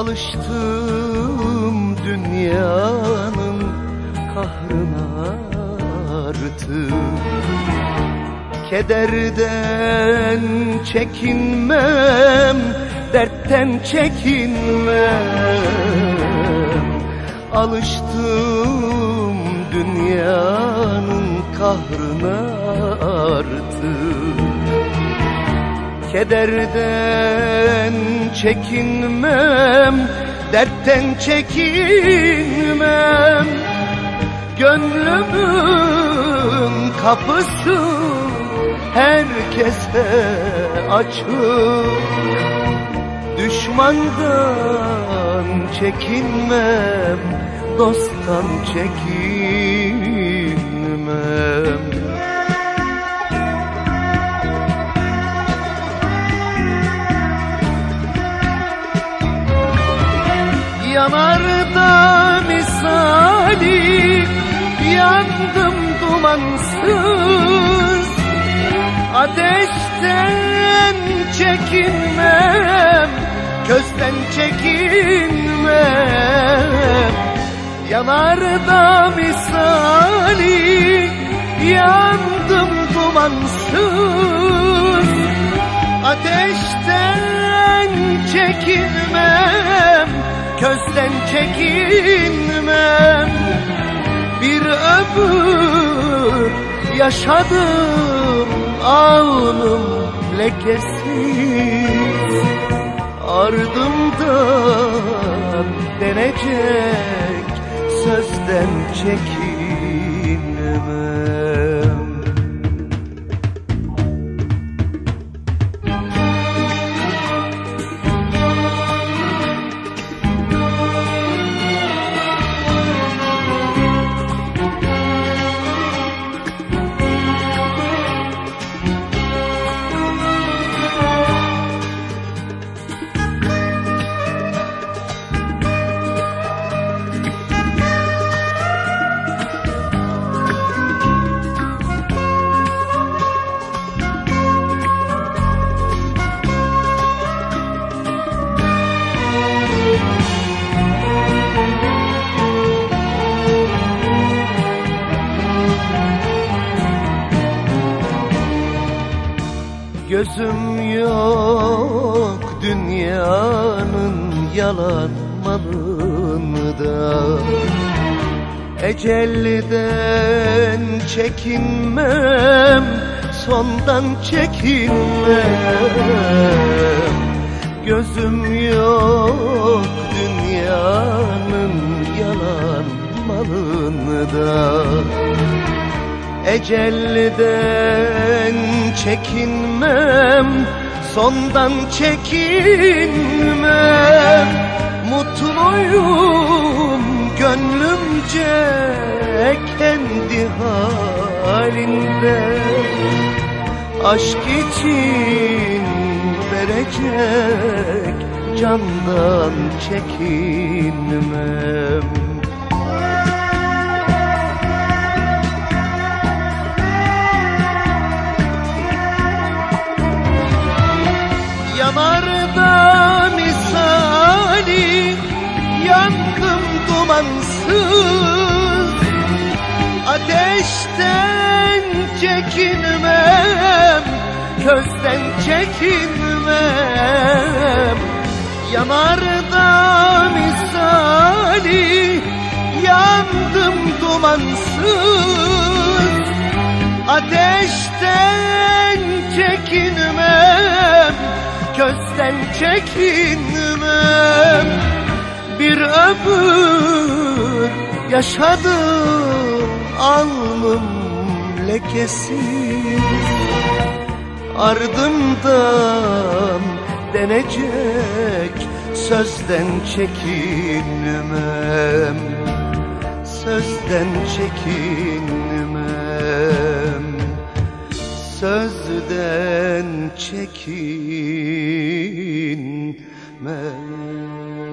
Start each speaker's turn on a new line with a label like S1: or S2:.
S1: Alıştım dünyanın kahrına artık. Kederden çekinmem, dertten çekinmem. Alıştım dünyanın kahrına artık. Kederden çekinmem, dertten çekinmem. Gönlümün kapısı herkese açık. Düşmandan çekinmem, dosttan çekinmem. Yanarda misali yandım dumansız. Ateşten çekinmem, közden çekinmem. Yanarda misali yandım dumansız. Ateşten çekinmem, közden çekinmem. Bir ömür yaşadım alnım lekesiz. Ardımdan denecek sözden çekinmem. Gözüm yok dünyanın yalan malında. Ecelden çekinmem, sondan çekinmem. Gözüm yok dünyanın yalan malında. Ecelden çekinmem, sondan çekinmem. Mutluyum gönlümce kendi halinde. Aşk için verecek candan çekinmem. Yanarda misali yandım dumansız. Ateşten çekinmem, közden çekinmem. Yanarda misali yandım dumansız. Ateşten çekinmem, közden çekinmem. Bir ömür yaşadım alnım lekesiz. Ardımdan denecek sözden çekinmem. Sözden çekinmem. Sözden çekinmem.